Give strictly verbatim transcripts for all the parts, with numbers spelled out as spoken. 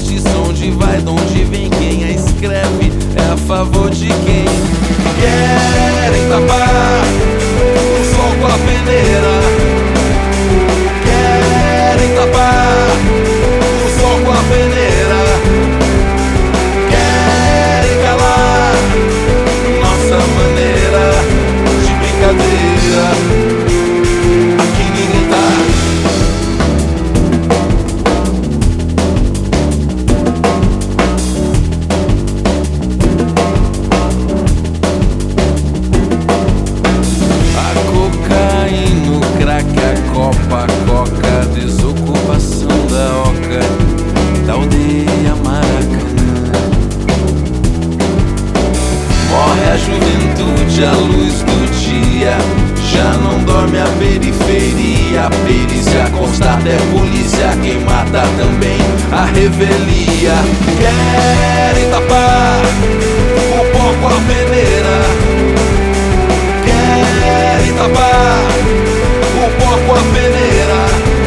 justiça, onde vai, de onde vem, quem a escreve é a favor de quem? Querem tapar o sol com a peneira, querem tapar o sol com a peneira, querem calar nossa maneira de brincadeira. Aqui ninguém tá. Copa, coca, desocupação da oca, da aldeia Maracanã. Morre a juventude à luz do dia, já não dorme a periferia. A perícia constata, é polícia quem mata também a revelia. Querem tapar o pó com a peneira, querem tapar o pó com a peneira,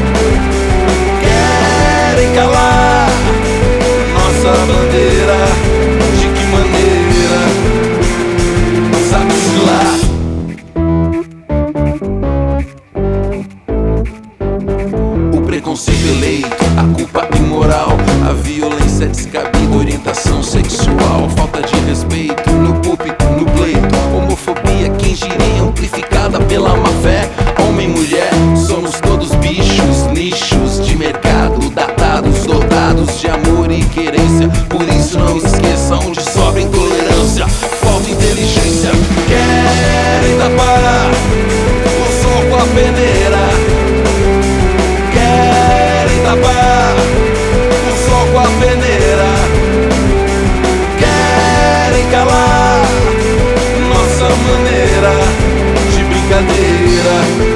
querem calar nossa bandeira. De que maneira? Sabe-se lá. O preconceito eleito, a culpa imoral, a violência descabida, orientação sexual, falta de respeito no púlpito, no pleito, homofobia, quem diria, amplificada pela má fé. Homem, mulher, somos todos bichos, nichos de mercado, datados, dotados de amor e querência. Por isso não esqueçam de sobra intolerância, falta inteligência. Querem tapar o sol com a peneira, querem tapar o sol com a peneira, querem calar nossa maneira de brincadeira.